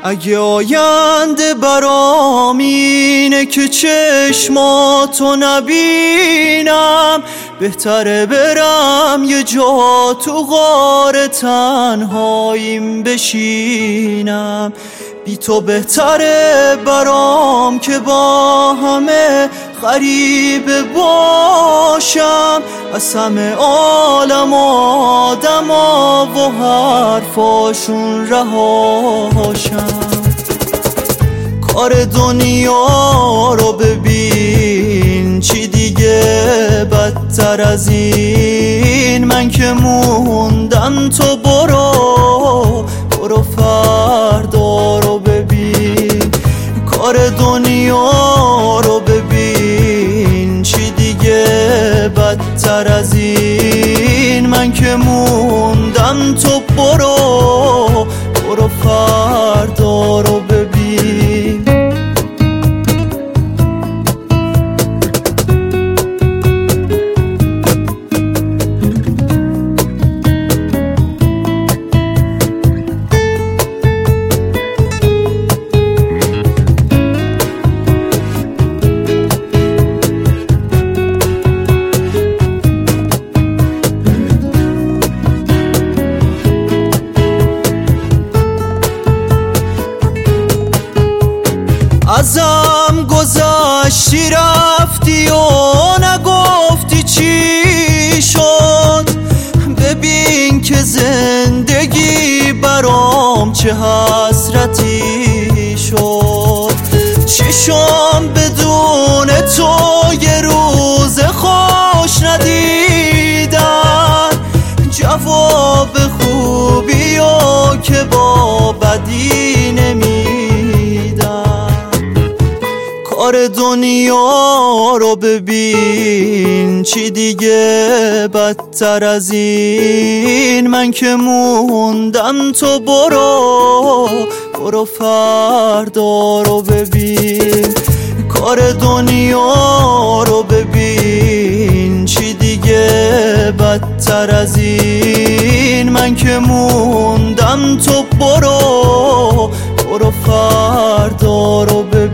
اگه آینده برام اینه که چشماتو نبینم، بهتره برم یه جا تو غار تنهاییم بشینم. بی تو بهتره برام که با همه غریبه باشم، از همه عالم آدما و حرفاشون رهاشم. کار دنیا رو ببین چی دیگه بدتر از این، من که موندم تو برو فردا رو ببین. کار دنیا رو ببین چی دیگه بدتر از این، من که موندم تو برو فردا رو ببین. ازم گذشتی رفتی و نگفتی چی شد، ببین که زندگی برام چه حسرتی شد. چشم بدون تو یه روز خوش ندیدن، جواب خوبی و که با بدی نمیدن. کار دنیا رو ببین چی دیگه بدتر از این، من که موندم تو برو فردا رو ببین. کار دنیا رو ببین چی دیگه بدتر از این، من که موندم تو برو فردا رو ببین.